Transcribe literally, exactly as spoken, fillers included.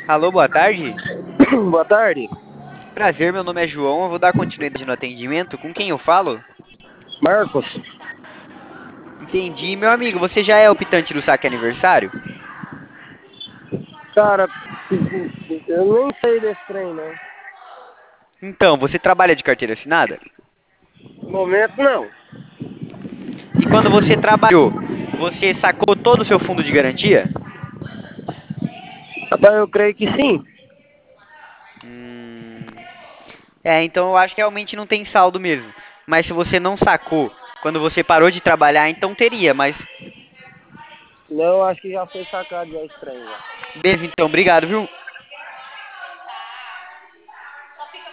Alô, boa tarde. Boa tarde, Prazer, meu nome é João. Eu vou dar continuidade no atendimento. Com quem eu falo? Marcos. Entendi. Meu amigo, você já é optante do saque aniversário? Cara, eu nem sei desse trem, não. Então, você trabalha de carteira assinada? No momento, não. E quando você trabalhou, você sacou todo o seu fundo de garantia? Rapaz, eu creio que sim. Hum... É, então eu acho que realmente não tem saldo mesmo. Mas se você não sacou quando você parou de trabalhar, então teria. Mas Não, acho que já foi sacado já esse trem, já. beleza, então, obrigado, viu?